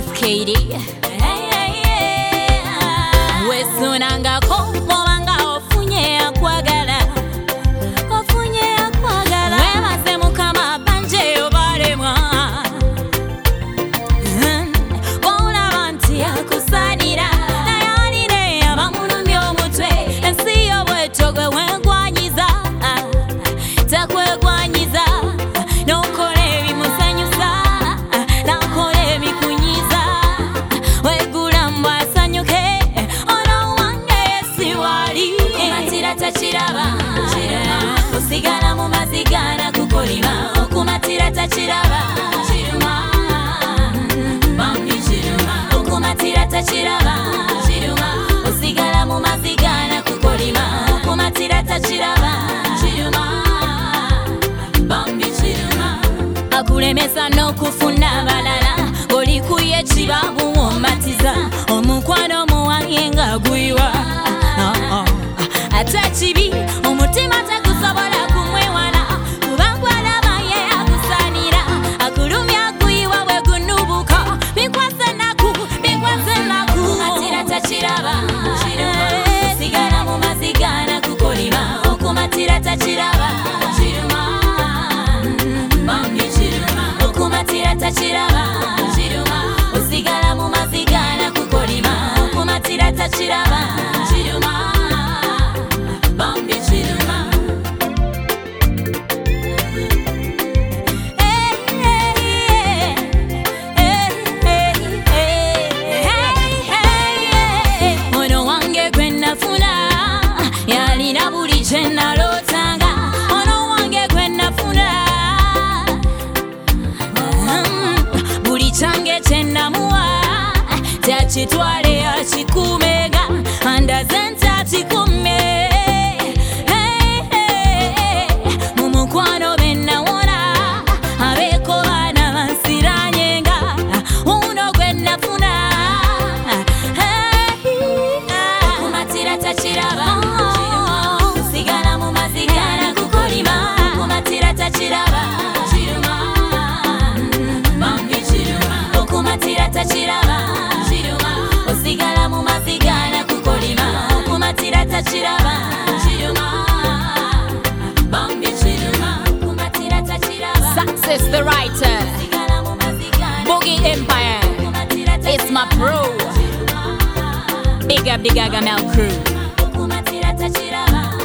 Katie. Wesunangako mwanga ofunye akwagala. Ofunye akwagala. Wemaze mukama banje obalemwa. Bona banti akusanira. Nayalire abamulumya omutwe. Ensi y'obwetogwe wegwanyiza. Takwegwanyiza. Nokole bimusanyusa. Nakole bikunyiza. Wegula mbasanyuke. Ono wange siwali. Okumatira takiraba. Osigala mu mazigana kukolima. Okumatira takiraba. Bambi kiruma. Okumatira takiraba. Osigala mu mazigana kukolima. Okumatira takiraba. Bambi kiruma. Akulemesa n'okufuna balala. Oli kuye kibabu omatiza. Omukwano muwange nga gwiwa. Ate kibi omutima tegusobola kumwewala. Kubangwala baye akusanira. Akulumya gwiwa bwe gunubuka. Bikwase naku, bikwase naku. Okumatira takiraba. Osigala mu mazigana kukolima. Okumatira takiraba. Bambi kiruma. Okumatira takiraba. Osigala mu mazigana kukolima. Okumatira takiraba. Bambi kiruma. Ono wange gwe nafuna yalina buli kye nalootanga. Ono wange gwe nafuna buli kyange kye namuwa takitwale akikuumega andaze nti akikuume. Mu mukwano be nawona abeeko baana bansiranyenga. Uno gwe nafuna okumatira takiraba. Osigala mu mazigana kukolima. Okumatira takiraba. Bambi kiruma. Okumatira takiraba. Osigala mu mazigana kukolima. Okumatira takiraba. Bambi kiruma. Okumatira takiraba. Success the writer. Osigala mu mazigana. Boogie Empire. It's my bro. Big up the Gagamel crew. Okumatira takiraba.